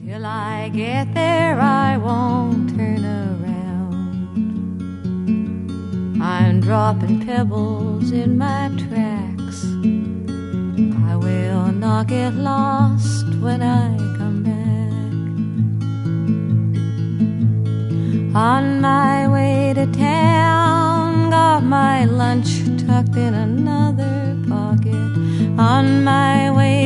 Till I get there, I won't turn around. I'm dropping pebbles in my tracks. I will not get lost when I come back. On my way to town, got my lunch tucked in another pocket. On my way